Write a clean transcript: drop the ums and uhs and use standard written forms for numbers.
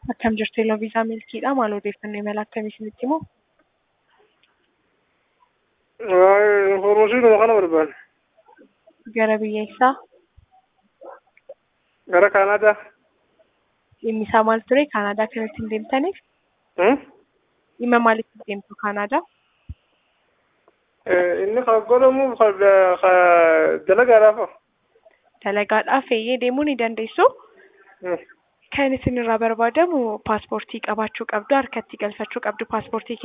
Akkam jirtu Eloviisaa Milkiidha. Maal odeeffannoo imala akkamii isinitti himu? Information kana barbaanne. Gara biyya eessaa? Gara Kaanaadaa. Dhimmi isaa maal ture? Kaanaadaa kanatti hin deemtaniif? Dhimma maaliif deemtu Kaanaadaa? Inni kan godhamu dalagaadhaaf. Dalagaadhaaf eeyyee deemuu ni dandeessu. Kan isin irraa barbaadamu paaspoortii qabaachuu qabdu, harkatti galfachuu qabdu paaspoortii